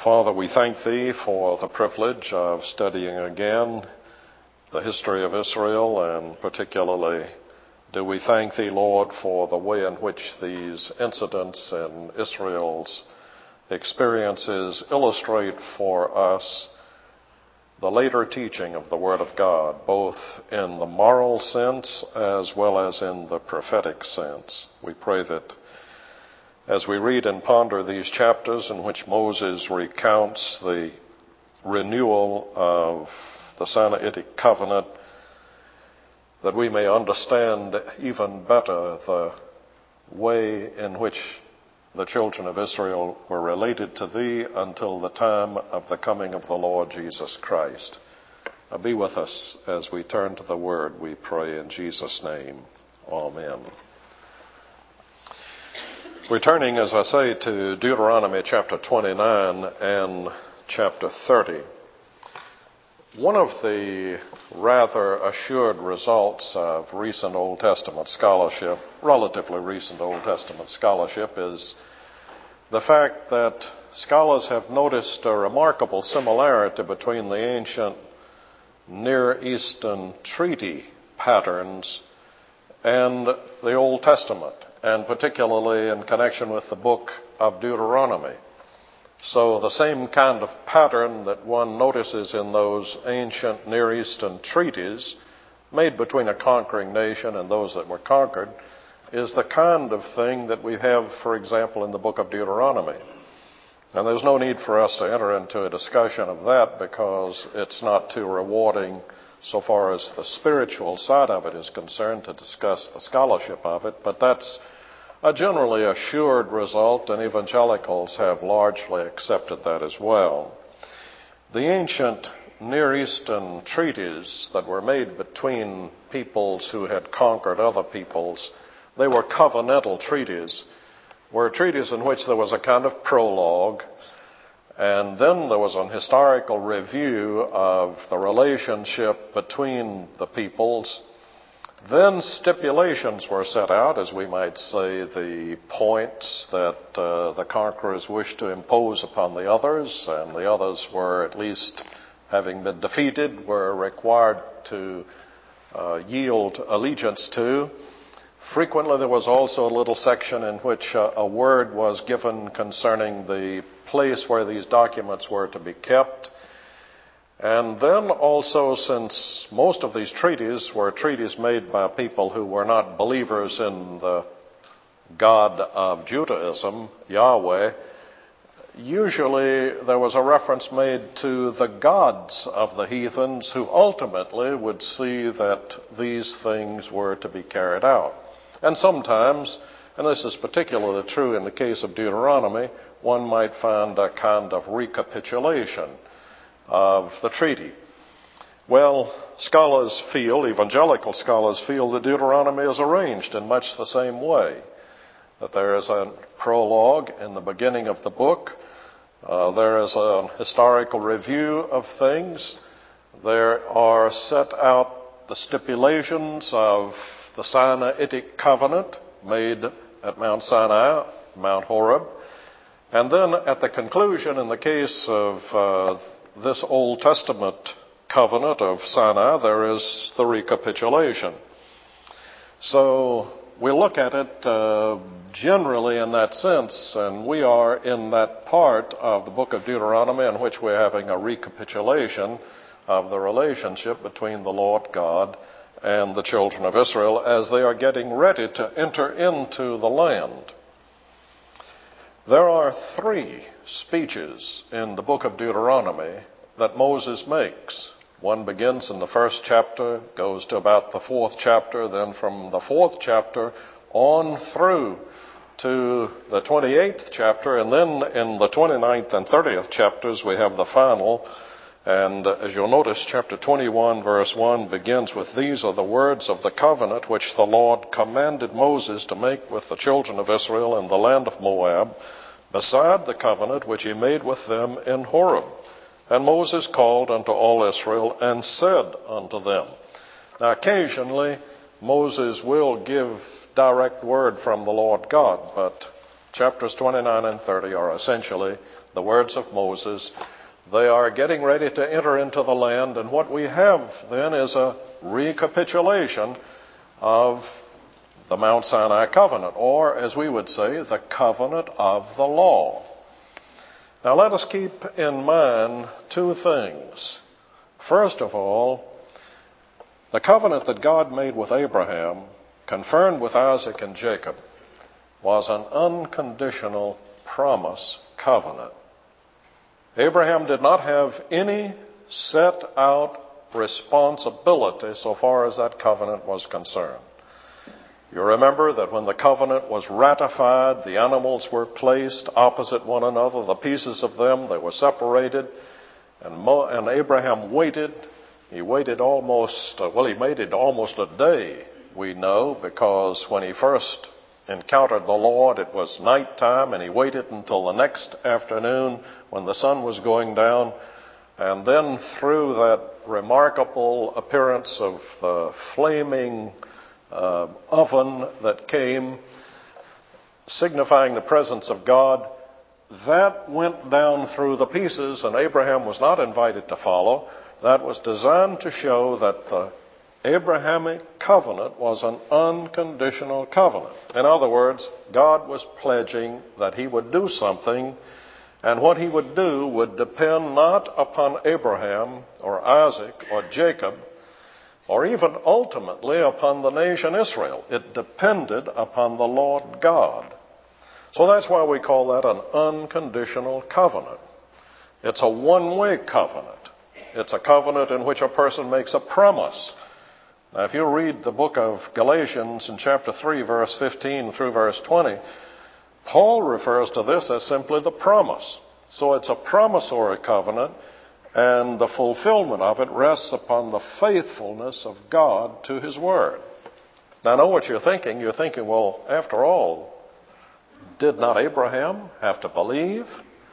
Father, we thank Thee for the privilege of studying again the history of Israel, and particularly do we thank Thee, Lord, for the way in which these incidents in Israel's experiences illustrate for us the later teaching of the Word of God, both in the moral sense as well as in the prophetic sense. We pray that as we read and ponder these chapters in which Moses recounts the renewal of the Sinaitic covenant, that we may understand even better the way in which the children of Israel were related to Thee until the time of the coming of the Lord Jesus Christ. Be with us as we turn to the Word, we pray in Jesus' name. Amen. We're turning, as I say, to Deuteronomy chapter 29 and chapter 30. One of the rather assured results of recent Old Testament scholarship, relatively recent Old Testament scholarship, is the fact that scholars have noticed a remarkable similarity between the ancient Near Eastern treaty patterns and the Old Testament, and particularly in connection with the book of Deuteronomy. So the same kind of pattern that one notices in those ancient Near Eastern treaties made between a conquering nation and those that were conquered is the kind of thing that we have, for example, in the book of Deuteronomy. And there's no need for us to enter into a discussion of that because it's not too rewarding so far as the spiritual side of it is concerned to discuss the scholarship of it, but that's a generally assured result, and evangelicals have largely accepted that as well. The ancient Near Eastern treaties that were made between peoples who had conquered other peoples, they were covenantal treaties, were treaties in which there was a kind of prologue, and then there was an historical review of the relationship between the peoples. Then stipulations were set out, as we might say, the points that the conquerors wished to impose upon the others, and the others were, at least having been defeated, were required to yield allegiance to. Frequently there was also a little section in which a word was given concerning the place where these documents were to be kept. And then also, since most of these treaties were treaties made by people who were not believers in the God of Judaism, Yahweh, usually there was a reference made to the gods of the heathens who ultimately would see that these things were to be carried out. And sometimes, and this is particularly true in the case of Deuteronomy, one might find a kind of recapitulation of the treaty. Well, scholars feel, evangelical scholars feel, that Deuteronomy is arranged in much the same way. That there is a prologue in the beginning of the book. There is a historical review of things. There are set out the stipulations of the Sinaitic covenant made at Mount Sinai, Mount Horeb. And then at the conclusion, in the case of this Old Testament covenant of Sinai, there is the recapitulation. So we look at it generally in that sense, and we are in that part of the book of Deuteronomy in which we're having a recapitulation of the relationship between the Lord God and the children of Israel as they are getting ready to enter into the land. There are 3 speeches in the book of Deuteronomy that Moses makes. One begins in the 1st chapter, goes to about the 4th chapter, then from the 4th chapter on through to the 28th chapter, and then in the 29th and 30th chapters we have the final. And as you'll notice, chapter 21, verse 1 begins with, "These are the words of the covenant which the Lord commanded Moses to make with the children of Israel in the land of Moab, beside the covenant which he made with them in Horeb. And Moses called unto all Israel and said unto them." Now occasionally Moses will give direct word from the Lord God, but chapters 29 and 30 are essentially the words of Moses. They are getting ready to enter into the land, and what we have then is a recapitulation of the Mount Sinai covenant, or as we would say, the covenant of the law. Now let us keep in mind two things. First of all, the covenant that God made with Abraham, confirmed with Isaac and Jacob, was an unconditional promise covenant. Abraham did not have any set out responsibility so far as that covenant was concerned. You remember that when the covenant was ratified, the animals were placed opposite one another, the pieces of them, they were separated, and Abraham waited. He waited he waited almost a day, we know, because when he first encountered the Lord, it was nighttime, and he waited until the next afternoon when the sun was going down. And then through that remarkable appearance of the flaming oven that came, signifying the presence of God, that went down through the pieces, and Abraham was not invited to follow. That was designed to show that the Abrahamic covenant was an unconditional covenant. In other words, God was pledging that he would do something, and what he would do would depend not upon Abraham or Isaac or Jacob, or even ultimately upon the nation Israel. It depended upon the Lord God. So that's why we call that an unconditional covenant. It's a one-way covenant. It's a covenant in which a person makes a promise. Now, if you read the book of Galatians in chapter 3, verse 15 through verse 20, Paul refers to this as simply the promise. So it's a promissory covenant, and the fulfillment of it rests upon the faithfulness of God to his word. Now, I know what you're thinking. You're thinking, well, after all, did not Abraham have to believe?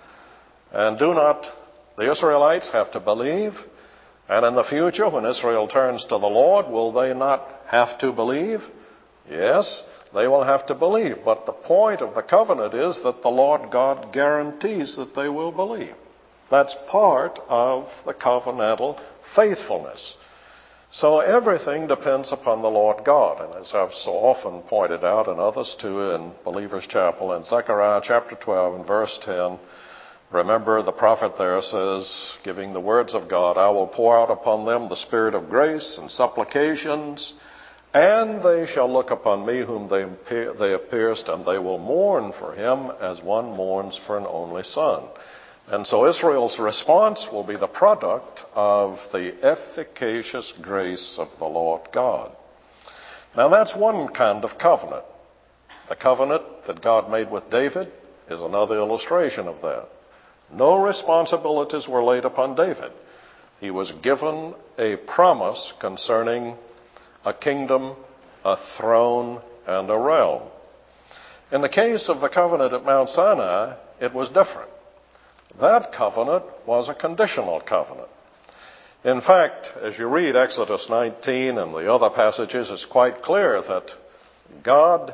And do not the Israelites have to believe? And in the future, when Israel turns to the Lord, will they not have to believe? Yes, they will have to believe. But the point of the covenant is that the Lord God guarantees that they will believe. That's part of the covenantal faithfulness. So everything depends upon the Lord God. And as I've so often pointed out, and others too in Believer's Chapel, in Zechariah chapter 12 and verse 10, remember the prophet there says, giving the words of God, I will pour out upon them the spirit of grace and supplications, and they shall look upon me whom they have pierced, and they will mourn for him as one mourns for an only son. And so Israel's response will be the product of the efficacious grace of the Lord God. Now that's one kind of covenant. The covenant that God made with David is another illustration of that. No responsibilities were laid upon David. He was given a promise concerning a kingdom, a throne, and a realm. In the case of the covenant at Mount Sinai, it was different. That covenant was a conditional covenant. In fact, as you read Exodus 19 and the other passages, it's quite clear that God,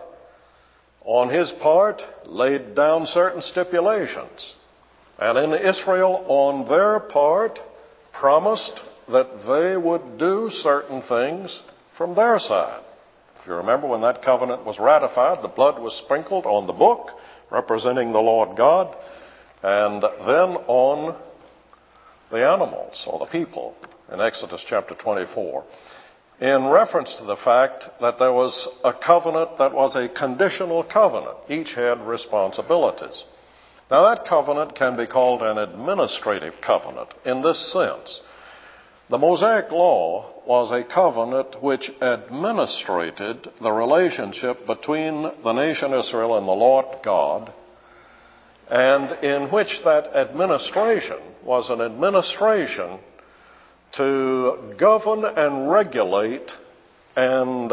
on his part, laid down certain stipulations. And in Israel, on their part, promised that they would do certain things from their side. If you remember, when that covenant was ratified, the blood was sprinkled on the book, representing the Lord God, and then on the animals, or the people, in Exodus chapter 24, in reference to the fact that there was a covenant that was a conditional covenant. Each had responsibilities. Now that covenant can be called an administrative covenant in this sense. The Mosaic Law was a covenant which administrated the relationship between the nation Israel and the Lord God, and in which that administration was an administration to govern and regulate and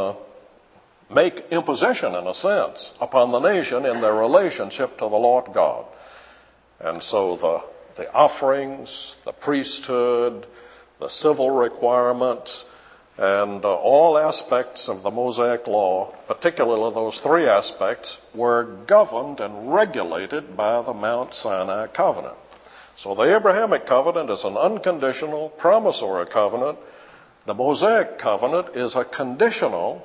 make imposition, in a sense, upon the nation in their relationship to the Lord God. And so the offerings, the priesthood, the civil requirements, And all aspects of the Mosaic law, particularly those three aspects, were governed and regulated by the Mount Sinai covenant. So the Abrahamic covenant is an unconditional, promissory covenant. The Mosaic covenant is a conditional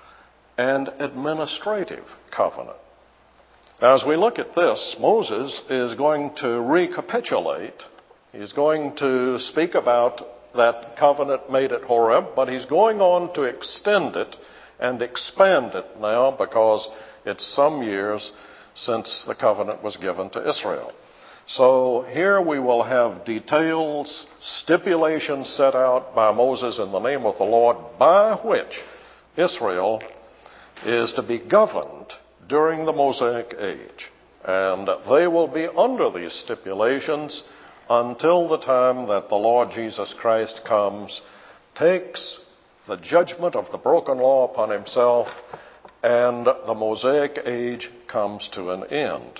and administrative covenant. Now, as we look at this, Moses is going to recapitulate. He's going to speak about that covenant made at Horeb, but he's going on to extend it and expand it now because it's some years since the covenant was given to Israel. So here we will have details, stipulations set out by Moses in the name of the Lord by which Israel is to be governed during the Mosaic age. And they will be under these stipulations until the time that the Lord Jesus Christ comes, takes the judgment of the broken law upon himself, and the Mosaic age comes to an end.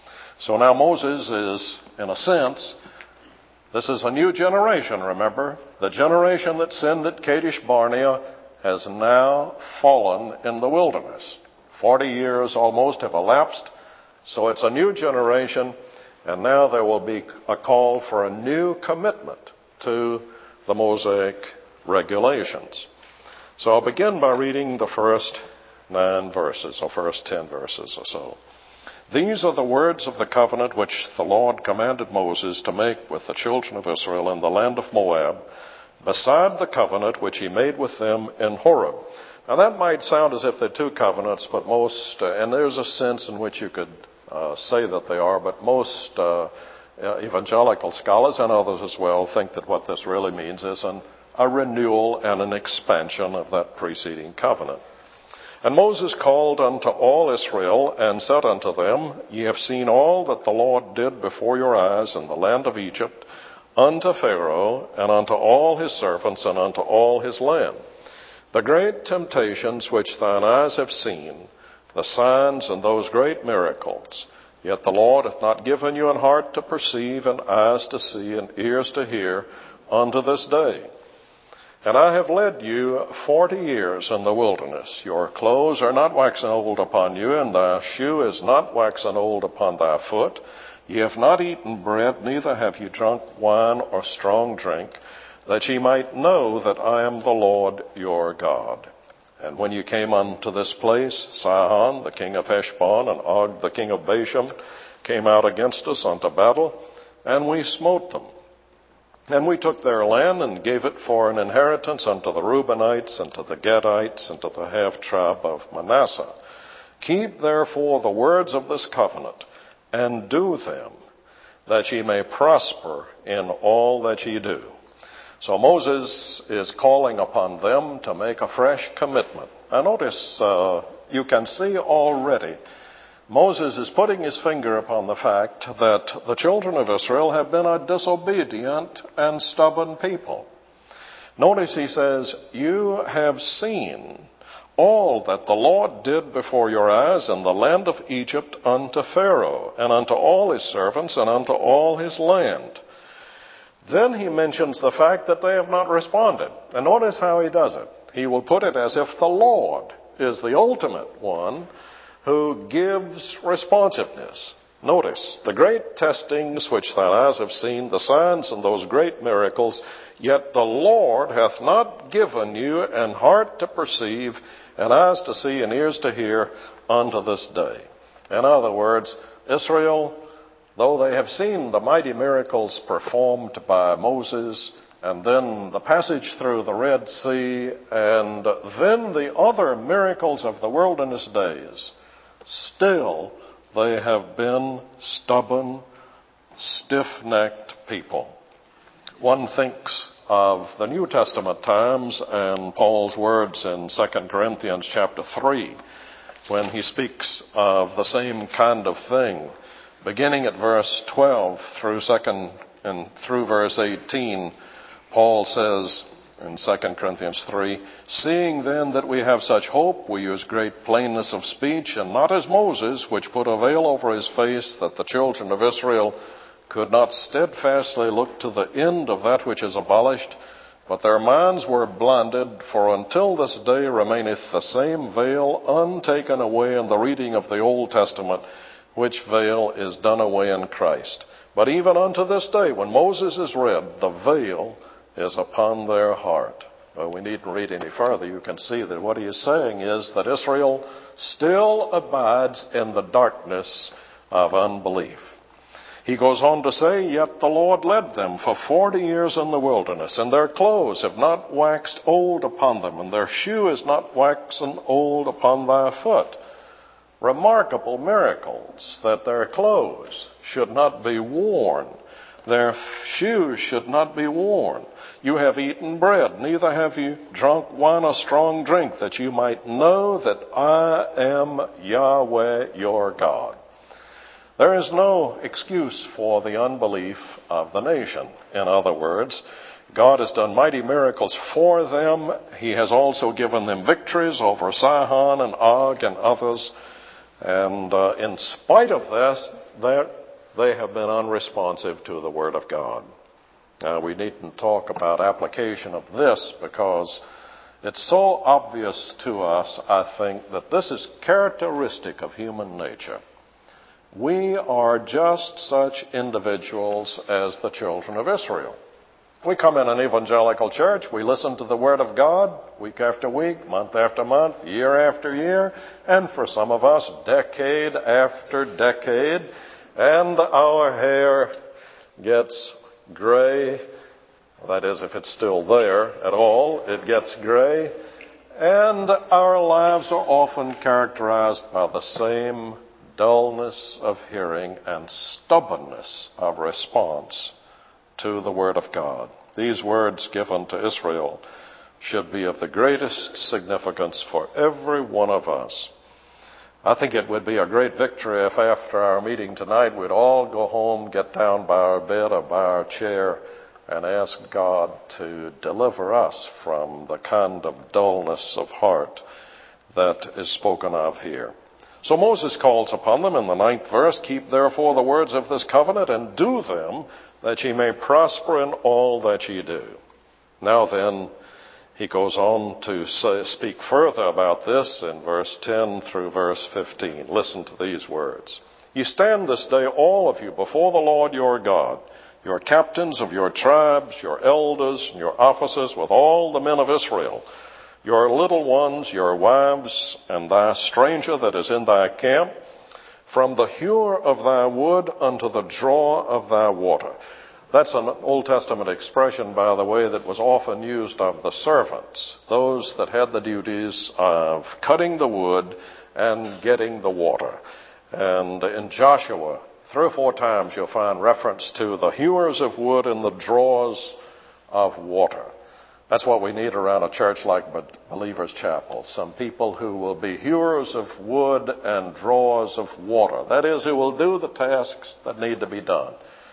So now Moses is, in a sense, this is a new generation, remember. The generation that sinned at Kadesh Barnea has now fallen in the wilderness. 40 years almost have elapsed, so it's a new generation, and now there will be a call for a new commitment to the Mosaic regulations. So I'll begin by reading the first 9 verses, or first 10 verses or so. These are the words of the covenant which the Lord commanded Moses to make with the children of Israel in the land of Moab, beside the covenant which he made with them in Horeb. Now that might sound as if they're two covenants, but most, and there's a sense in which you could say that they are, but most evangelical scholars and others as well think that what this really means is a renewal and an expansion of that preceding covenant. And Moses called unto all Israel and said unto them, Ye have seen all that the Lord did before your eyes in the land of Egypt, unto Pharaoh, and unto all his servants, and unto all his land. The great temptations which thine eyes have seen, the signs and those great miracles. Yet the Lord hath not given you an heart to perceive, and eyes to see, and ears to hear, unto this day. And I have led you 40 years in the wilderness. Your clothes are not waxen old upon you, and thy shoe is not waxen old upon thy foot. Ye have not eaten bread, neither have you drunk wine or strong drink, that ye might know that I am the Lord your God. And when you came unto this place, Sihon, the king of Heshbon, and Og, the king of Bashan, came out against us unto battle, and we smote them. And we took their land and gave it for an inheritance unto the Reubenites, and to the Gadites, and to the half-tribe of Manasseh. Keep therefore the words of this covenant, and do them, that ye may prosper in all that ye do. So Moses is calling upon them to make a fresh commitment. Now notice, you can see already, Moses is putting his finger upon the fact that the children of Israel have been a disobedient and stubborn people. Notice he says, You have seen all that the Lord did before your eyes in the land of Egypt unto Pharaoh, and unto all his servants, and unto all his land. Then he mentions the fact that they have not responded. And notice how he does it. He will put it as if the Lord is the ultimate one who gives responsiveness. Notice, the great testings which thine eyes have seen, the signs and those great miracles, yet the Lord hath not given you an heart to perceive, and eyes to see, and ears to hear, unto this day. In other words, Israel, though they have seen the mighty miracles performed by Moses, and then the passage through the Red Sea, and then the other miracles of the wilderness days, still they have been stubborn, stiff-necked people. One thinks of the New Testament times and Paul's words in 2 Corinthians chapter 3, when he speaks of the same kind of thing. Beginning at verse 12 through verse 18, Paul says in 2 Corinthians 3, Seeing then that we have such hope, we use great plainness of speech, and not as Moses, which put a veil over his face, that the children of Israel could not steadfastly look to the end of that which is abolished, But their minds were blinded, for until this day remaineth the same veil untaken away in the reading of the Old Testament, which veil is done away in Christ. But even unto this day, when Moses is read, the veil is upon their heart. Well, we needn't read any further. You can see that what he is saying is that Israel still abides in the darkness of unbelief. He goes on to say, Yet the Lord led them for 40 years in the wilderness, and their clothes have not waxed old upon them, and their shoe is not waxen old upon thy foot. Remarkable miracles, that their clothes should not be worn. Their shoes should not be worn. You have eaten bread, neither have you drunk wine or strong drink, that you might know that I am Yahweh your God. There is no excuse for the unbelief of the nation. In other words, God has done mighty miracles for them. He has also given them victories over Sihon and Og and others. And in spite of this, they have been unresponsive to the Word of God. Now, we needn't talk about application of this because it's so obvious to us, I think, that this is characteristic of human nature. We are just such individuals as the children of Israel. We come in an evangelical church, we listen to the Word of God week after week, month after month, year after year, and for some of us, decade after decade, and our hair gets gray. That is, if it's still there at all, it gets gray. And our lives are often characterized by the same dullness of hearing and stubbornness of response to the Word of God. These words given to Israel should be of the greatest significance for every one of us. I think it would be a great victory if after our meeting tonight we'd all go home, get down by our bed or by our chair, and ask God to deliver us from the kind of dullness of heart that is spoken of here. So Moses calls upon them in the 9th verse, Keep therefore the words of this covenant and do them, that ye may prosper in all that ye do. Now then, he goes on to speak further about this in verse 10 through verse 15. Listen to these words. Ye stand this day, all of you, before the Lord your God, your captains of your tribes, your elders, and your officers, with all the men of Israel, your little ones, your wives, and thy stranger that is in thy camp, from the hewer of thy wood unto the drawer of thy water. That's an Old Testament expression, by the way, that was often used of the servants, those that had the duties of cutting the wood and getting the water. And in Joshua, 3 or 4 times you'll find reference to the hewers of wood and the drawers of water. That's what we need around a church like Believers Chapel. Some people who will be hewers of wood and drawers of water. That is, who will do the tasks that need to be done.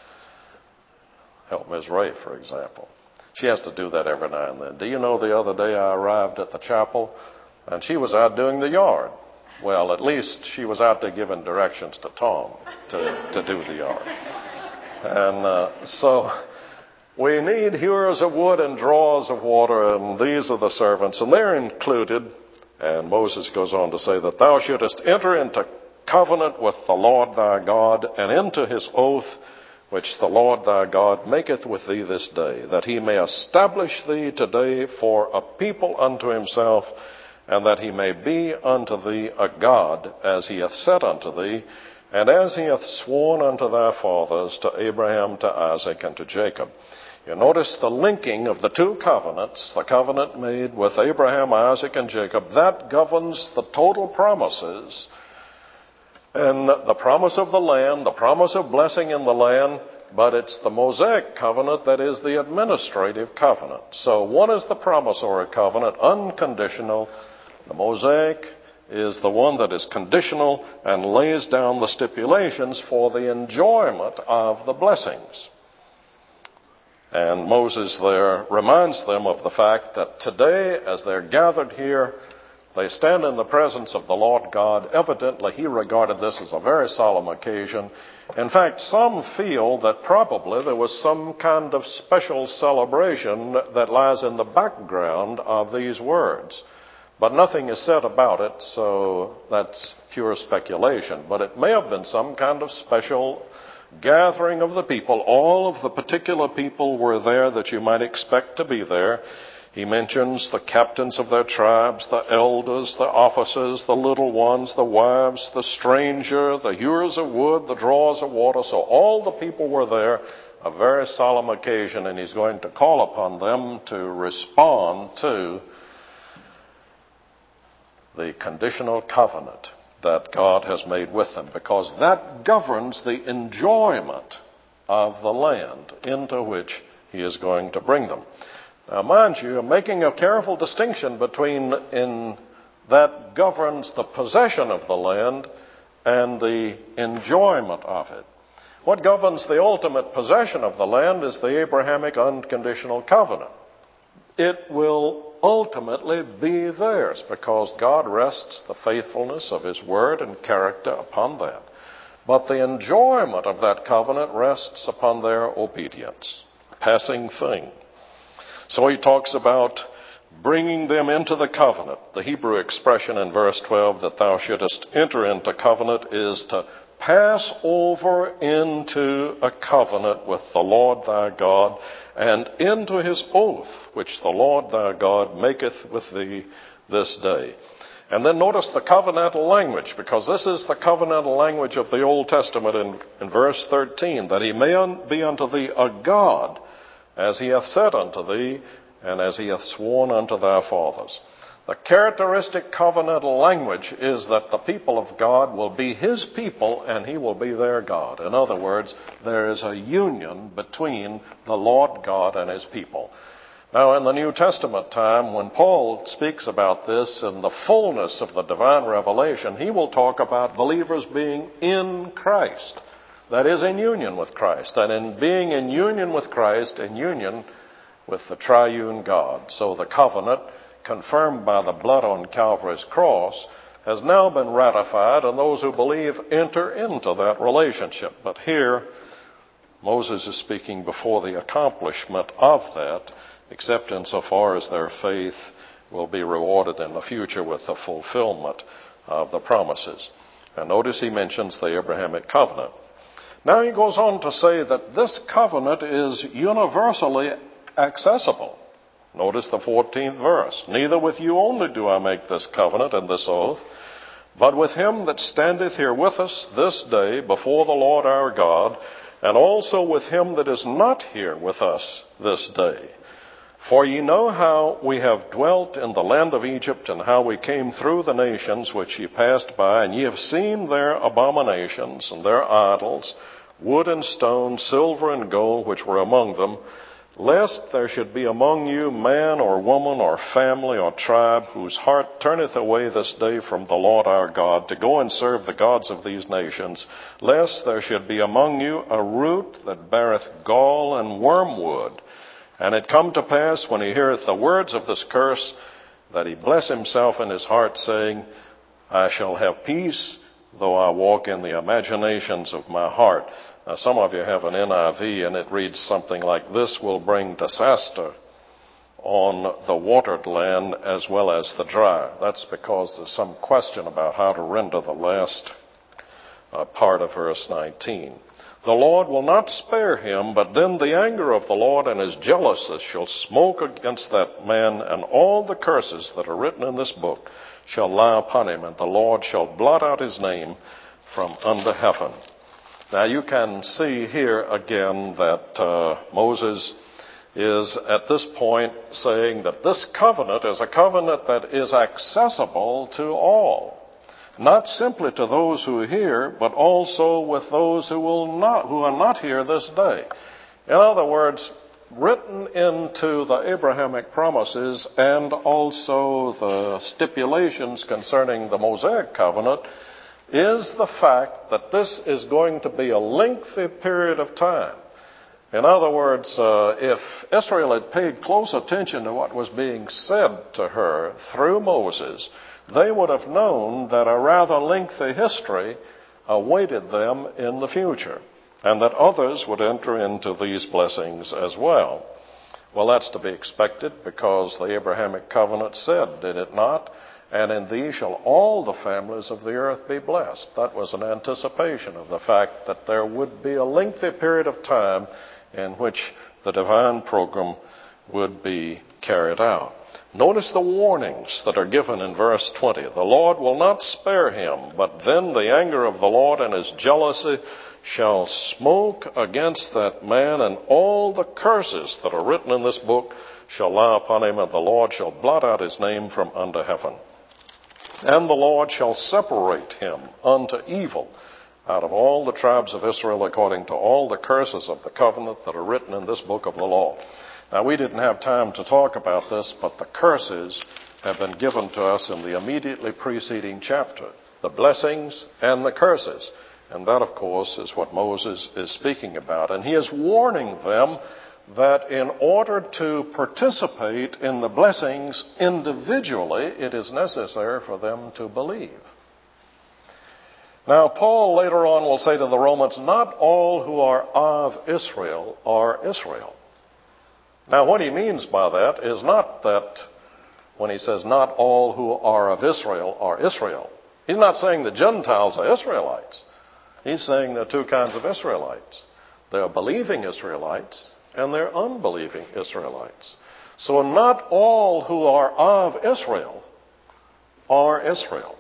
Help Ms. Ray, for example. She has to do that every now and then. Do you know the other day I arrived at the chapel and she was out doing the yard. Well, at least she was out there giving directions to Tom to do the yard. And so we need hewers of wood and drawers of water, and these are the servants, and they're included. And Moses goes on to say that thou shouldest enter into covenant with the Lord thy God, and into his oath which the Lord thy God maketh with thee this day, that he may establish thee today for a people unto himself, and that he may be unto thee a God, as he hath said unto thee, and as he hath sworn unto thy fathers, to Abraham, to Isaac, and to Jacob. You notice the linking of the 2 covenants, the covenant made with Abraham, Isaac, and Jacob, that governs the total promises. And the promise of the land, the promise of blessing in the land, but it's the Mosaic covenant that is the administrative covenant. So one is the promissory covenant, unconditional. The Mosaic is the one that is conditional and lays down the stipulations for the enjoyment of the blessings. And Moses there reminds them of the fact that today, as they're gathered here, They stand in the presence of the Lord God. Evidently, he regarded this as a very solemn occasion. In fact, some feel that probably there was some kind of special celebration that lies in the background of these words. But nothing is said about it, so that's pure speculation. But it may have been some kind of special gathering of the people. All of the particular people were there that you might expect to be there. He mentions the captains of their tribes, the elders, the officers, the little ones, the wives, the stranger, the hewers of wood, the drawers of water. So all the people were there, a very solemn occasion, and he's going to call upon them to respond to the conditional covenant that God has made with them, because that governs the enjoyment of the land into which he is going to bring them. Now, mind you, I'm making a careful distinction between in that governs the possession of the land and the enjoyment of it. What governs the ultimate possession of the land is the Abrahamic unconditional covenant. It will ultimately be theirs because God rests the faithfulness of his word and character upon that. But the enjoyment of that covenant rests upon their obedience. Passing thing. So he talks about bringing them into the covenant. The Hebrew expression in verse 12 that thou shouldest enter into covenant is to pass over into a covenant with the Lord thy God and into his oath which the Lord thy God maketh with thee this day. And then notice the covenantal language, because this is the covenantal language of the Old Testament in verse 13, that he may be unto thee a God, as he hath said unto thee, and as he hath sworn unto thy fathers. The characteristic covenantal language is that the people of God will be his people and he will be their God. In other words, there is a union between the Lord God and his people. Now, in the New Testament time, when Paul speaks about this in the fullness of the divine revelation, he will talk about believers being in Christ. That is, in union with Christ. And in being in union with Christ, in union with the triune God. So the covenant, confirmed by the blood on Calvary's cross, has now been ratified, and those who believe enter into that relationship. But here, Moses is speaking before the accomplishment of that, except insofar as their faith will be rewarded in the future with the fulfillment of the promises. And notice he mentions the Abrahamic covenant. Now he goes on to say that this covenant is universally accessible. Notice the 14th verse. Neither with you only do I make this covenant and this oath, but with him that standeth here with us this day before the Lord our God, and also with him that is not here with us this day. For ye know how we have dwelt in the land of Egypt, and how we came through the nations which ye passed by, and ye have seen their abominations and their idols, wood and stone, silver and gold, which were among them, lest there should be among you man or woman or family or tribe whose heart turneth away this day from the Lord our God to go and serve the gods of these nations, lest there should be among you a root that beareth gall and wormwood. And it come to pass, when he heareth the words of this curse, that he bless himself in his heart, saying, I shall have peace, though I walk in the imaginations of my heart. Now, some of you have an NIV, and it reads something like, this will bring disaster on the watered land as well as the dry. That's because there's some question about how to render the last part of verse 19. The Lord will not spare him, but then the anger of the Lord and his jealousness shall smoke against that man, and all the curses that are written in this book shall lie upon him, and the Lord shall blot out his name from under heaven. Now you can see here again that Moses is at this point saying that this covenant is a covenant that is accessible to all. Not simply to those who hear, but also with those who are not here this day. In other words, written into the Abrahamic promises and also the stipulations concerning the Mosaic covenant is the fact that this is going to be a lengthy period of time. In other words, if Israel had paid close attention to what was being said to her through Moses, they would have known that a rather lengthy history awaited them in the future, and that others would enter into these blessings as well. Well, that's to be expected because the Abrahamic covenant said, did it not? And in thee shall all the families of the earth be blessed. That was an anticipation of the fact that there would be a lengthy period of time in which the divine program would be carried out. Notice the warnings that are given in verse 20. The Lord will not spare him, but then the anger of the Lord and his jealousy shall smoke against that man, and all the curses that are written in this book shall lie upon him, and the Lord shall blot out his name from under heaven. And the Lord shall separate him unto evil out of all the tribes of Israel according to all the curses of the covenant that are written in this book of the law. Now, we didn't have time to talk about this, but the curses have been given to us in the immediately preceding chapter. The blessings and the curses. And that, of course, is what Moses is speaking about. And he is warning them that in order to participate in the blessings individually, it is necessary for them to believe. Now, Paul later on will say to the Romans, not all who are of Israel are Israel. Now, what he means by that is not that when he says not all who are of Israel are Israel. He's not saying the Gentiles are Israelites. He's saying there are two kinds of Israelites. There are believing Israelites and there are unbelieving Israelites. So not all who are of Israel are Israel.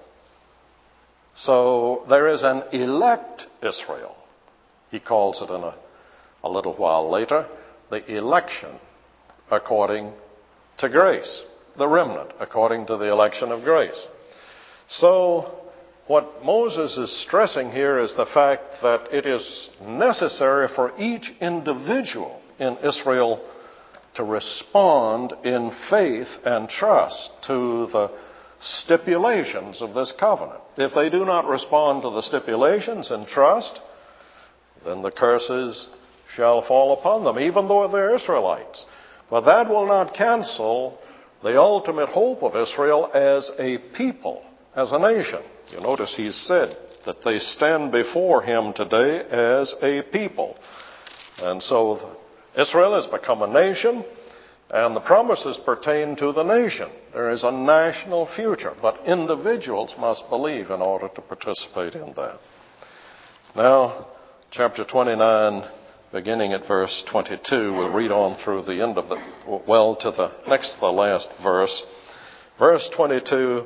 So there is an elect Israel. He calls it in a little while later, the election according to grace. The remnant according to the election of grace. So what Moses is stressing here is the fact that it is necessary for each individual in Israel to respond in faith and trust to the stipulations of this covenant. If they do not respond to the stipulations and trust, then the curses shall fall upon them, even though they're Israelites. But that will not cancel the ultimate hope of Israel as a people, as a nation. You notice he said that they stand before him today as a people. And so Israel has become a nation, and the promises pertain to the nation. There is a national future, but individuals must believe in order to participate in that. Now, chapter 29, beginning at verse 22, we'll read on through the end of to the last verse. Verse 22,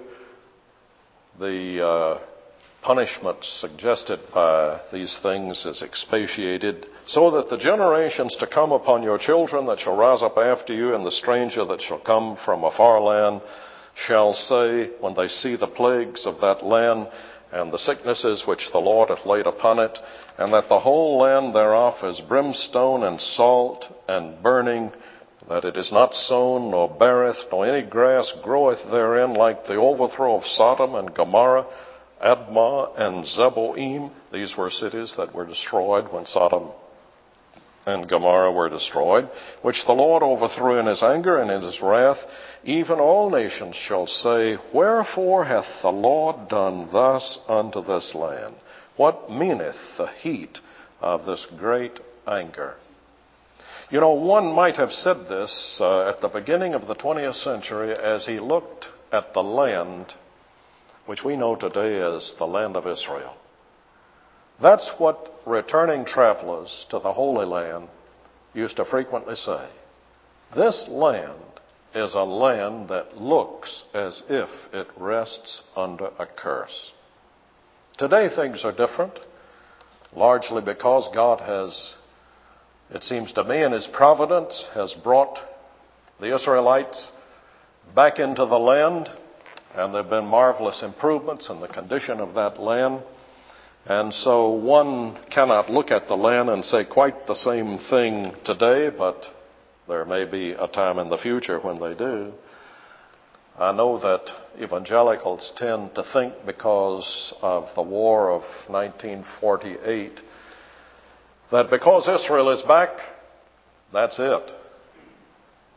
the punishment suggested by these things is expatiated, so that the generations to come upon your children that shall rise up after you, and the stranger that shall come from a far land, shall say, when they see the plagues of that land, and the sicknesses which the Lord hath laid upon it, and that the whole land thereof is brimstone and salt and burning, that it is not sown, nor beareth, nor any grass groweth therein, like the overthrow of Sodom and Gomorrah, Admah and Zeboim. These were cities that were destroyed when Sodom and Gomorrah were destroyed, which the Lord overthrew in his anger and in his wrath. Even all nations shall say, wherefore hath the Lord done thus unto this land? What meaneth the heat of this great anger? You know, one might have said this at the beginning of the 20th century as he looked at the land which we know today as the land of Israel. That's what returning travelers to the Holy Land used to frequently say. This land is a land that looks as if it rests under a curse. Today things are different, largely because God has, it seems to me, in his providence, has brought the Israelites back into the land, and there have been marvelous improvements in the condition of that land. And so one cannot look at the land and say quite the same thing today, but there may be a time in the future when they do. I know that evangelicals tend to think, because of the war of 1948, that because Israel is back, that's it.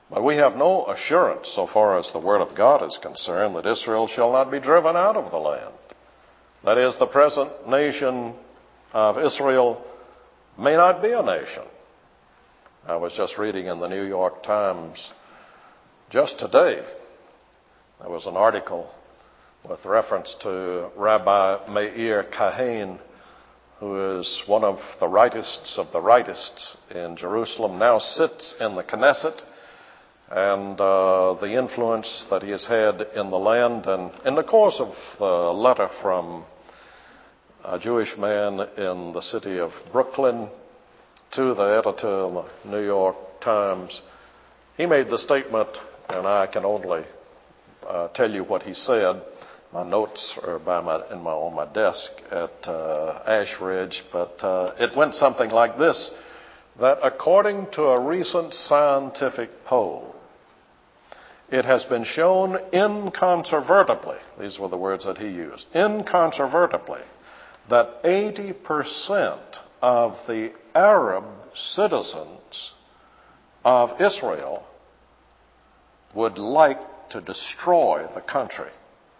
But we have no assurance, so far as the Word of God is concerned, that Israel shall not be driven out of the land. That is, the present nation of Israel may not be a nation. I was just reading in the New York Times just today, there was an article with reference to Rabbi Meir Kahane, who is one of the rightists in Jerusalem, now sits in the Knesset, and the influence that he has had in the land. And in the course of the letter from a Jewish man in the city of Brooklyn to the editor of the New York Times, he made the statement, and I can only tell you what he said. My notes are on my desk at Ash Ridge, but it went something like this: that according to a recent scientific poll, it has been shown incontrovertibly, these were the words that he used, incontrovertibly, that 80% of the Arab citizens of Israel would like to destroy the country.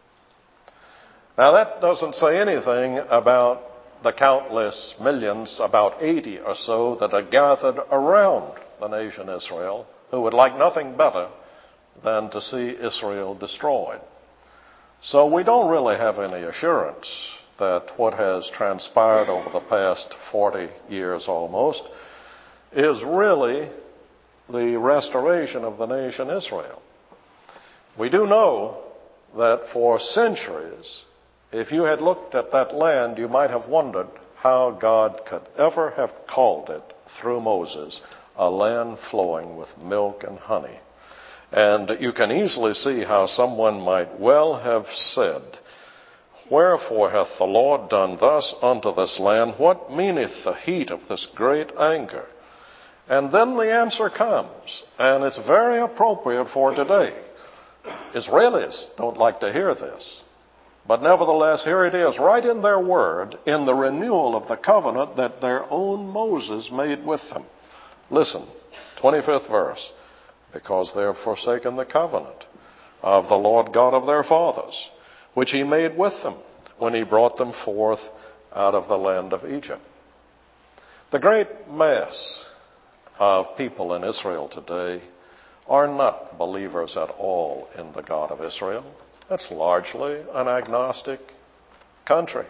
Now that doesn't say anything about the countless millions, about 80 or so, that are gathered around the nation Israel, who would like nothing better than to see Israel destroyed. So we don't really have any assurance that what has transpired over the past 40 years almost is really the restoration of the nation Israel. We do know that for centuries, if you had looked at that land, you might have wondered how God could ever have called it, through Moses, a land flowing with milk and honey. And you can easily see how someone might well have said, "Wherefore hath the Lord done thus unto this land? What meaneth the heat of this great anger?" And then the answer comes, and it's very appropriate for today. Israelis don't like to hear this. But nevertheless, here it is, right in their word, in the renewal of the covenant that their own Moses made with them. Listen, 25th verse. "Because they have forsaken the covenant of the Lord God of their fathers, which he made with them when he brought them forth out of the land of Egypt." The great mass of people in Israel today are not believers at all in the God of Israel. It's largely an agnostic country.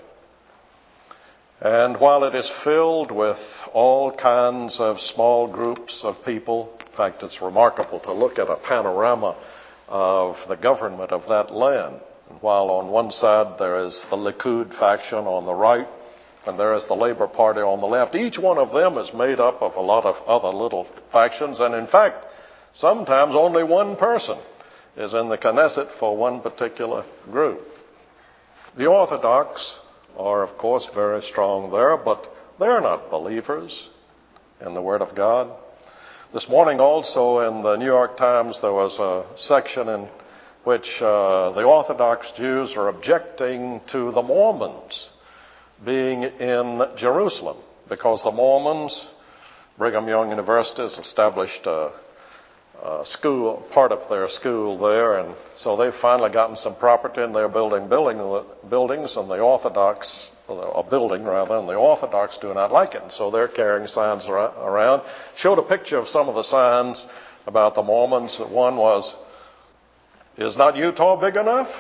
And while it is filled with all kinds of small groups of people, in fact, it's remarkable to look at a panorama of the government of that land. And while on one side there is the Likud faction on the right, and there is the Labor Party on the left, each one of them is made up of a lot of other little factions. And in fact, sometimes only one person is in the Knesset for one particular group. The Orthodox are, of course, very strong there, but they're not believers in the Word of God. This morning also in the New York Times there was a section in which the Orthodox Jews are objecting to the Mormons being in Jerusalem, because the Mormons, Brigham Young University has established a school, part of their school there, and so they've finally gotten some property and they're building buildings, and the Orthodox, a building rather, and the Orthodox do not like it, and so they're carrying signs around. Showed a picture of some of the signs about the Mormons. One was, "Is not Utah big enough?"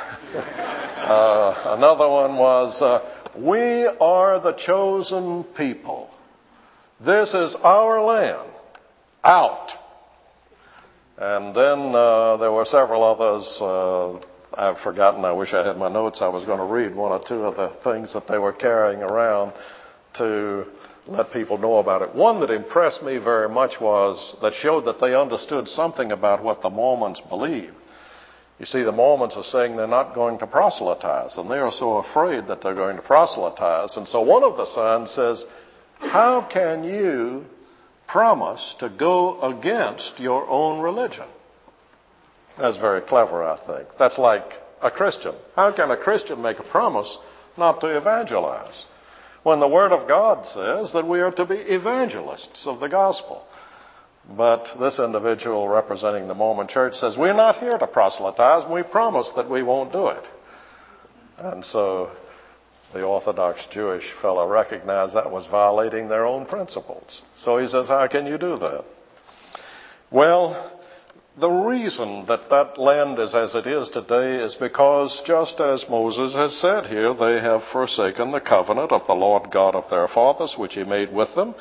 Another one was, "We are the chosen people. This is our land. Out." And then there were several others. I've forgotten. I wish I had my notes. I was going to read one or two of the things that they were carrying around to let people know about it. One that impressed me very much that showed that they understood something about what the Mormons believe. You see, the Mormons are saying they're not going to proselytize, and they are so afraid that they're going to proselytize. And so one of the signs says, "How can you promise to go against your own religion?" That's very clever, I think. That's like a Christian. How can a Christian make a promise not to evangelize when the Word of God says that we are to be evangelists of the gospel? But this individual representing the Mormon church says, we're not here to proselytize. We promise that we won't do it. And so the Orthodox Jewish fellow recognized that was violating their own principles. So he says, how can you do that? Well, the reason that that land is as it is today is because, just as Moses has said here, they have forsaken the covenant of the Lord God of their fathers, which he made with them.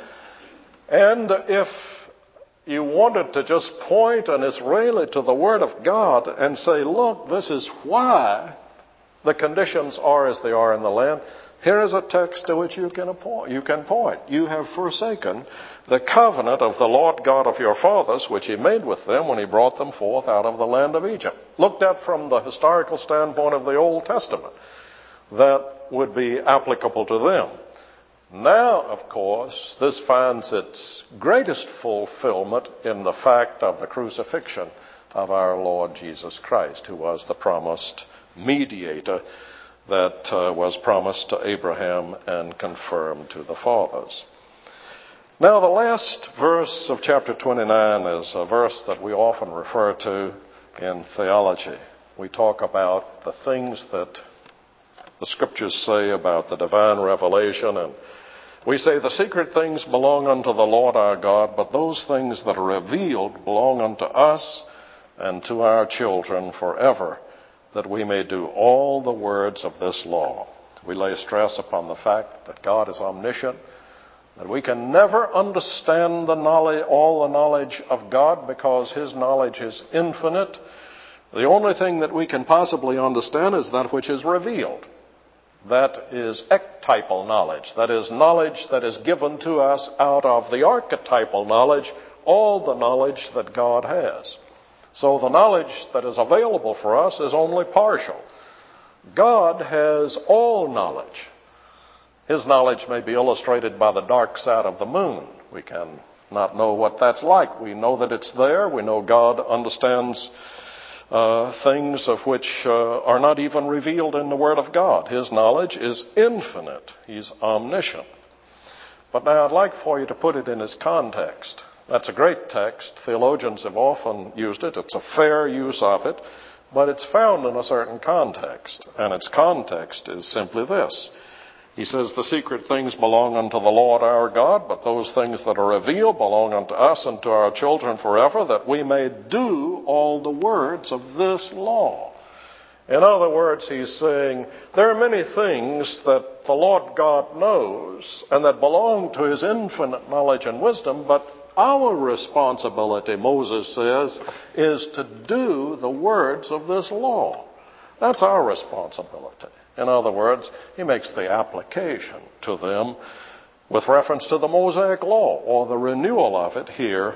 And if you wanted to just point an Israeli to the Word of God and say, look, this is why the conditions are as they are in the land, here is a text to which you can point. You have forsaken the covenant of the Lord God of your fathers, which he made with them when he brought them forth out of the land of Egypt. Looked at from the historical standpoint of the Old Testament, that would be applicable to them. Now, of course, this finds its greatest fulfillment in the fact of the crucifixion of our Lord Jesus Christ, who was the promised mediator that was promised to Abraham and confirmed to the fathers. Now, the last verse of chapter 29 is a verse that we often refer to in theology. We talk about the things that the Scriptures say about the divine revelation, and we say the secret things belong unto the Lord our God, but those things that are revealed belong unto us and to our children forever, that we may do all the words of this law. We lay stress upon the fact that God is omniscient, that we can never understand all the knowledge of God because his knowledge is infinite. The only thing that we can possibly understand is that which is revealed. That is ectypal knowledge. That is knowledge that is given to us out of the archetypal knowledge, all the knowledge that God has. So the knowledge that is available for us is only partial. God has all knowledge. His knowledge may be illustrated by the dark side of the moon. We can not know what that's like. We know that it's there. We know God understands things of which are not even revealed in the Word of God. His knowledge is infinite. He's omniscient. But now I'd like for you to put it in its context. That's a great text. Theologians have often used it. It's a fair use of it. But it's found in a certain context. And its context is simply this. He says, the secret things belong unto the Lord our God, but those things that are revealed belong unto us and to our children forever, that we may do all the words of this law. In other words, he's saying, there are many things that the Lord God knows and that belong to his infinite knowledge and wisdom, but our responsibility, Moses says, is to do the words of this law. That's our responsibility. In other words, he makes the application to them with reference to the Mosaic Law, or the renewal of it here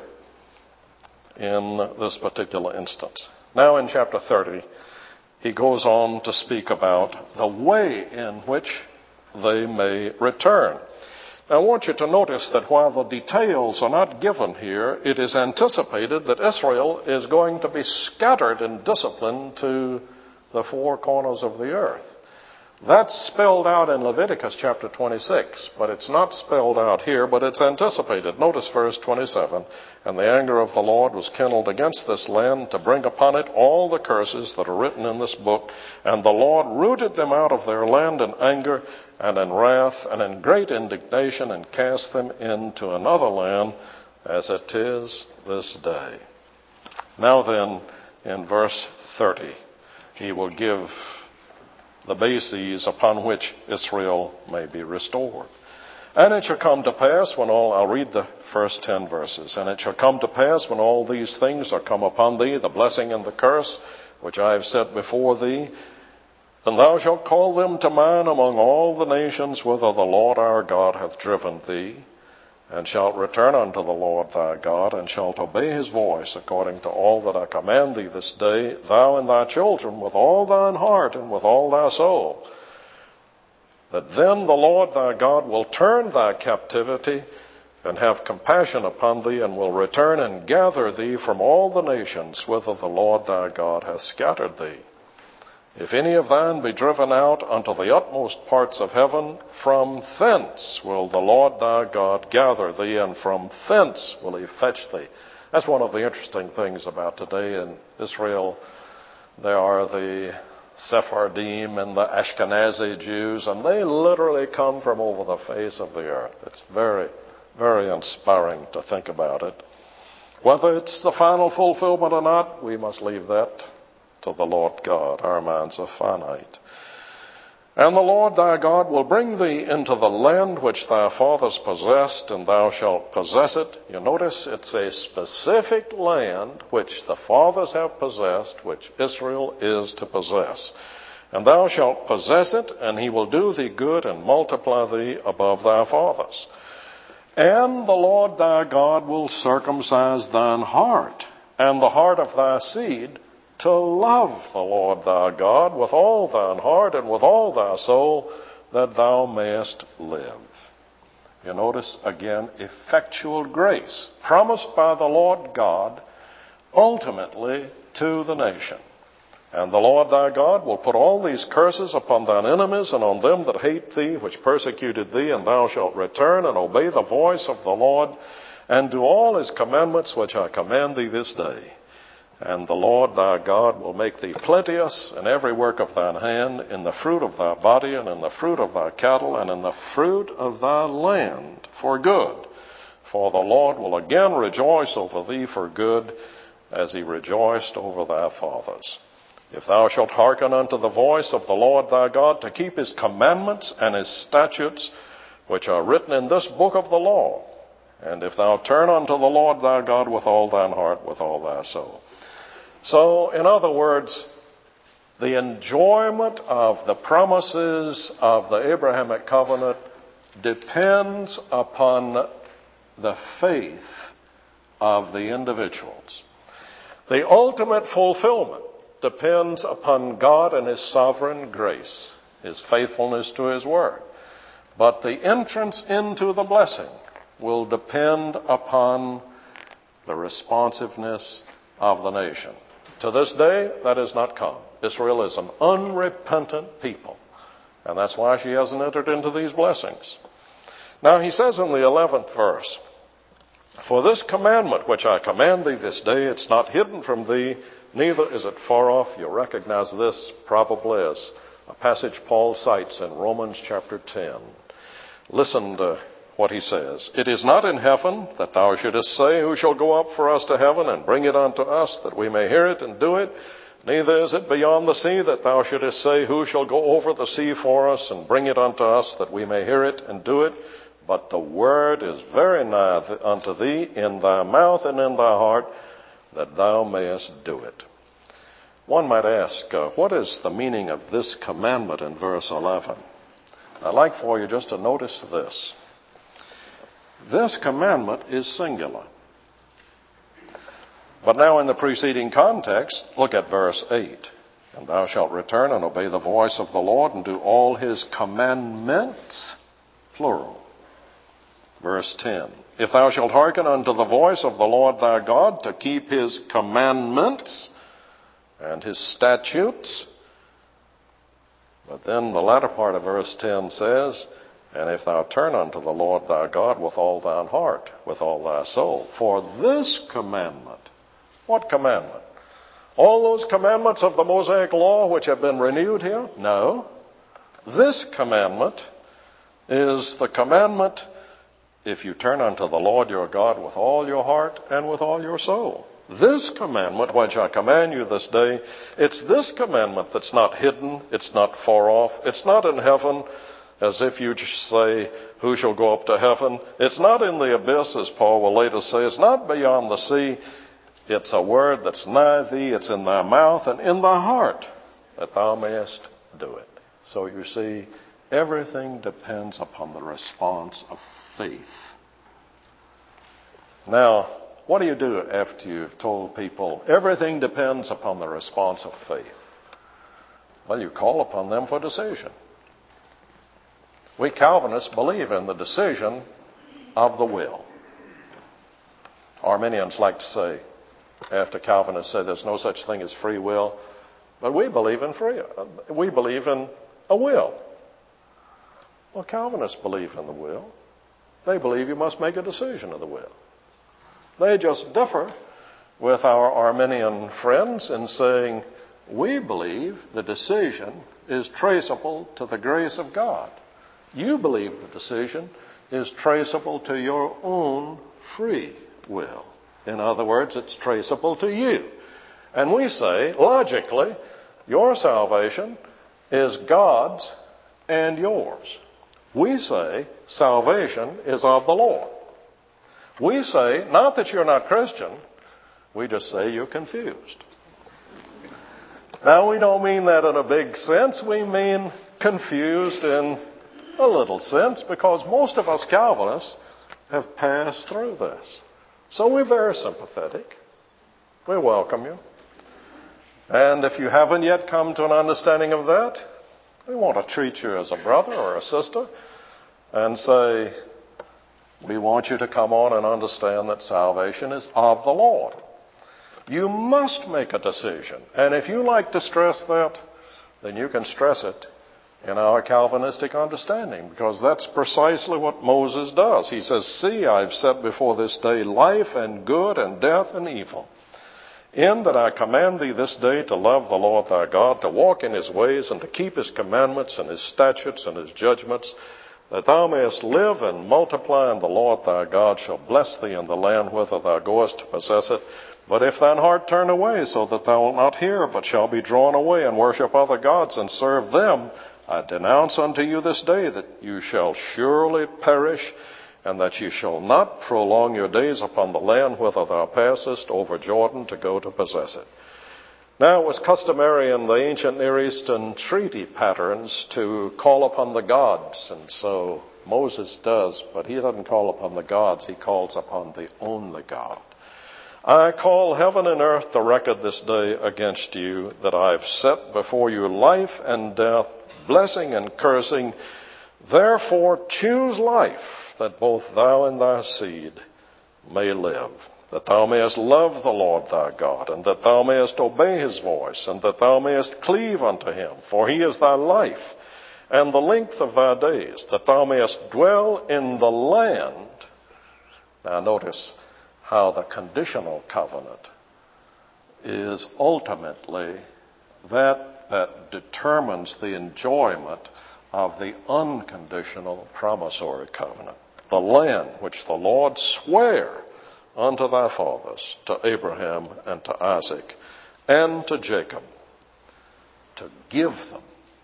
in this particular instance. Now in chapter 30, he goes on to speak about the way in which they may return. Now I want you to notice that while the details are not given here, it is anticipated that Israel is going to be scattered in discipline to the four corners of the earth. That's spelled out in Leviticus chapter 26, but it's not spelled out here, but it's anticipated. Notice verse 27. And the anger of the Lord was kindled against this land to bring upon it all the curses that are written in this book. And the Lord rooted them out of their land in anger and in wrath and in great indignation, and cast them into another land as it is this day. Now then, in verse 30, he will give the bases upon which Israel may be restored. And it shall come to pass when I'll read the first 10 verses. And it shall come to pass when all these things are come upon thee, the blessing and the curse, which I have set before thee, and thou shalt call them to mind among all the nations whither the Lord our God hath driven thee, and shalt return unto the Lord thy God, and shalt obey his voice according to all that I command thee this day, thou and thy children, with all thine heart and with all thy soul. That then the Lord thy God will turn thy captivity and have compassion upon thee, and will return and gather thee from all the nations whither the Lord thy God hath scattered thee. If any of thine be driven out unto the utmost parts of heaven, from thence will the Lord thy God gather thee, and from thence will he fetch thee. That's one of the interesting things about today in Israel. There are the Sephardim and the Ashkenazi Jews, and they literally come from over the face of the earth. It's very, very inspiring to think about it. Whether it's the final fulfillment or not, we must leave that to the Lord God. Our minds are finite. And the Lord thy God will bring thee into the land which thy fathers possessed, and thou shalt possess it. You notice it's a specific land which the fathers have possessed, which Israel is to possess. And thou shalt possess it, and he will do thee good and multiply thee above thy fathers. And the Lord thy God will circumcise thine heart, and the heart of thy seed, to love the Lord thy God with all thine heart and with all thy soul, that thou mayest live. You notice again, effectual grace promised by the Lord God ultimately to the nation. And the Lord thy God will put all these curses upon thine enemies and on them that hate thee, which persecuted thee, and thou shalt return and obey the voice of the Lord, and do all his commandments which I command thee this day. And the Lord thy God will make thee plenteous in every work of thine hand, in the fruit of thy body, and in the fruit of thy cattle, and in the fruit of thy land, for good. For the Lord will again rejoice over thee for good, as he rejoiced over thy fathers. If thou shalt hearken unto the voice of the Lord thy God, to keep his commandments and his statutes, which are written in this book of the law, and if thou turn unto the Lord thy God with all thine heart, with all thy soul. So, in other words, the enjoyment of the promises of the Abrahamic covenant depends upon the faith of the individuals. The ultimate fulfillment depends upon God and his sovereign grace, his faithfulness to his word. But the entrance into the blessing will depend upon the responsiveness of the nation. To this day, that has not come. Israel is an unrepentant people. And that's why she hasn't entered into these blessings. Now he says in the 11th verse, for this commandment which I command thee this day, it's not hidden from thee, neither is it far off. You'll recognize this probably as a passage Paul cites in Romans chapter 10. Listen to what he says. It is not in heaven, that thou shouldest say, who shall go up for us to heaven and bring it unto us, that we may hear it and do it? Neither is it beyond the sea, that thou shouldest say, who shall go over the sea for us and bring it unto us, that we may hear it and do it? But the word is very nigh unto thee, in thy mouth and in thy heart, that thou mayest do it. One might ask, what is the meaning of this commandment in verse 11? I'd like for you just to notice this. This commandment is singular. But now in the preceding context, look at verse 8. And thou shalt return and obey the voice of the Lord and do all his commandments, plural. Verse 10. If thou shalt hearken unto the voice of the Lord thy God to keep his commandments and his statutes. But then the latter part of verse 10 says, and if thou turn unto the Lord thy God with all thine heart, with all thy soul, for this commandment. What commandment? All those commandments of the Mosaic law which have been renewed here? No. This commandment is the commandment if you turn unto the Lord your God with all your heart and with all your soul. This commandment which I command you this day, it's this commandment that's not hidden, it's not far off, it's not in heaven, as if you say, who shall go up to heaven? It's not in the abyss, as Paul will later say. It's not beyond the sea. It's a word that's nigh thee. It's in thy mouth and in thy heart, that thou mayest do it. So you see, everything depends upon the response of faith. Now, what do you do after you've told people everything depends upon the response of faith? Well, you call upon them for decision. We Calvinists believe in the decision of the will. Arminians like to say, after Calvinists say there's no such thing as free will, But we believe in we believe in a will. Well, Calvinists believe in the will. They believe you must make a decision of the will. They just differ with our Arminian friends in saying, we believe the decision is traceable to the grace of God. You believe the decision is traceable to your own free will. In other words, it's traceable to you. And we say, logically, your salvation is God's and yours. We say salvation is of the Lord. We say, not that you're not Christian, we just say you're confused. Now, we don't mean that in a big sense. We mean confused in a little sense, because most of us Calvinists have passed through this. So we're very sympathetic. We welcome you. And if you haven't yet come to an understanding of that, we want to treat you as a brother or a sister and say, we want you to come on and understand that salvation is of the Lord. You must make a decision. And if you like to stress that, then you can stress it in our Calvinistic understanding, because that's precisely what Moses does. He says, see, I've set before this day life and good and death and evil. In that I command thee this day to love the Lord thy God, to walk in his ways, and to keep his commandments and his statutes and his judgments, that thou mayest live and multiply, and the Lord thy God shall bless thee in the land whither thou goest to possess it. But if thine heart turn away, so that thou wilt not hear, but shall be drawn away and worship other gods and serve them, I denounce unto you this day that you shall surely perish, and that ye shall not prolong your days upon the land whither thou passest over Jordan to go to possess it. Now, it was customary in the ancient Near Eastern treaty patterns to call upon the gods, and so Moses does, but he doesn't call upon the gods, he calls upon the only God. I call heaven and earth to record this day against you, that I have set before you life and death, blessing and cursing. Therefore choose life, that both thou and thy seed may live, that thou mayest love the Lord thy God, and that thou mayest obey his voice, and that thou mayest cleave unto him, for he is thy life, and the length of thy days, that thou mayest dwell in the land. Now notice how the conditional covenant is ultimately that determines the enjoyment of the unconditional promissory covenant. The land which the Lord sware unto thy fathers, to Abraham and to Isaac and to Jacob, to give them.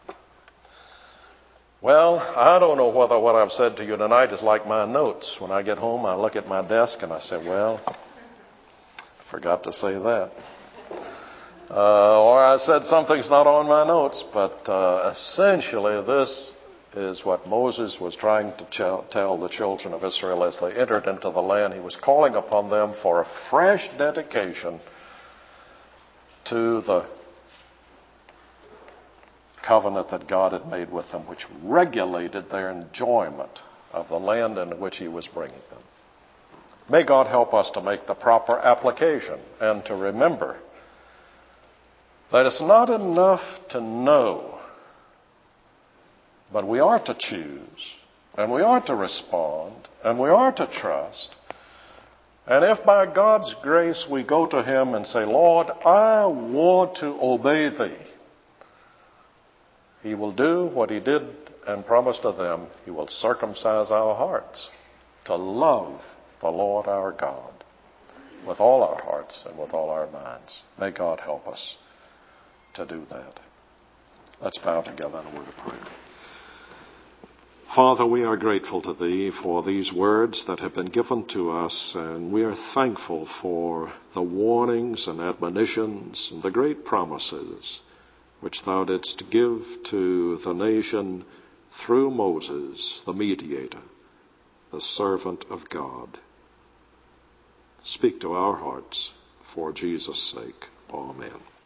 Well, I don't know whether what I've said to you tonight is like my notes. When I get home, I look at my desk and I say, well, I forgot to say that. Or I said something's not on my notes, but essentially this is what Moses was trying to tell the children of Israel as they entered into the land. He was calling upon them for a fresh dedication to the covenant that God had made with them, which regulated their enjoyment of the land into which he was bringing them. May God help us to make the proper application and to remember that it's not enough to know, but we are to choose, and we are to respond, and we are to trust. And if by God's grace we go to him and say, Lord, I want to obey thee, he will do what he did and promised to them. He will circumcise our hearts to love the Lord our God with all our hearts and with all our minds. May God help us to do that. Let's bow together in a word of prayer. Father, we are grateful to thee for these words that have been given to us, and we are thankful for the warnings and admonitions and the great promises which thou didst give to the nation through Moses, the mediator, the servant of God. Speak to our hearts for Jesus' sake. Amen.